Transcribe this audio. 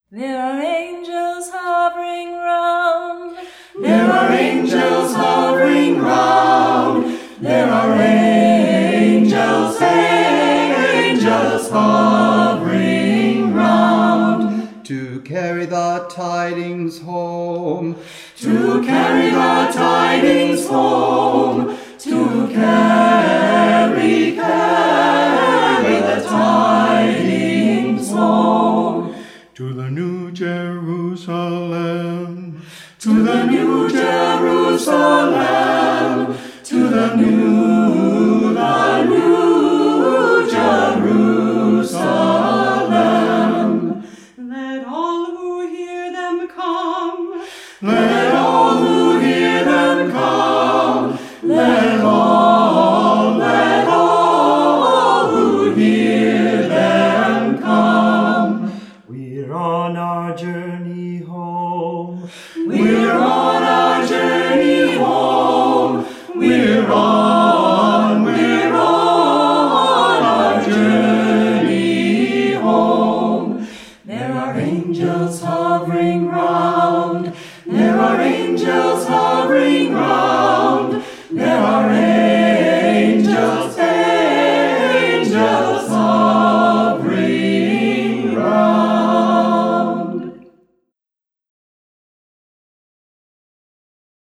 There are angels hovering round. There are angels hovering round. There are angels, angels hovering round. To carry the tidings home. To carry the tidings home. To carry the tidings home. To the New Jerusalem. To the New Jerusalem. To the New Jerusalem. Let all who hear them come. Let all who hear them come. Let all who hear them come. We're on our journey home. We're on